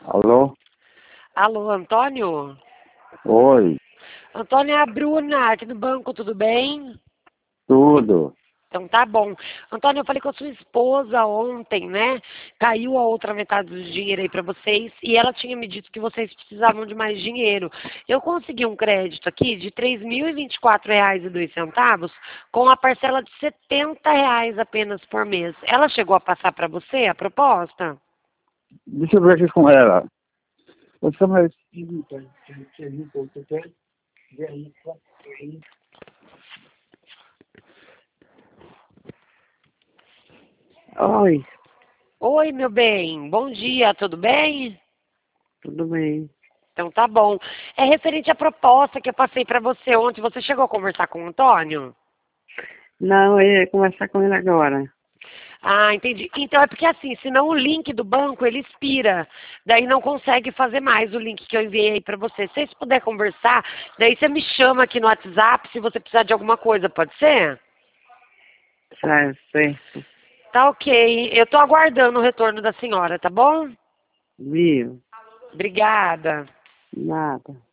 Alô? Alô, Antônio? Oi, Antônio, é a Bruna, aqui do banco, tudo bem? tudo. Então tá bom. Antônio, eu falei com a sua esposa ontem, né? Caiu a outra metade do dinheiro aí pra vocês e ela tinha me dito que vocês precisavam de mais dinheiro. Eu consegui um crédito aqui de R$ 3.024,02 com a parcela de R$ 70 apenas por mês. Ela chegou a passar pra você a proposta? Deixa eu ver aqui com ela. Você mas... Oi, Oi, meu bem. Bom dia, tudo bem? tudo bem? Então tá bom. É referente à proposta que eu passei para você ontem. Você chegou a conversar com o Antônio? Não, eu ia conversar com ele agora. Ah, entendi. Então é porque assim, senão o link do banco ele expira. Daí não consegue fazer mais o link que eu enviei aí para você. Se vocês puder conversar, daí você me chama aqui no WhatsApp se você precisar de alguma coisa, pode ser? Tá certo. Tá ok. Eu tô aguardando o retorno da senhora, tá bom? Viu? Obrigada. Nada.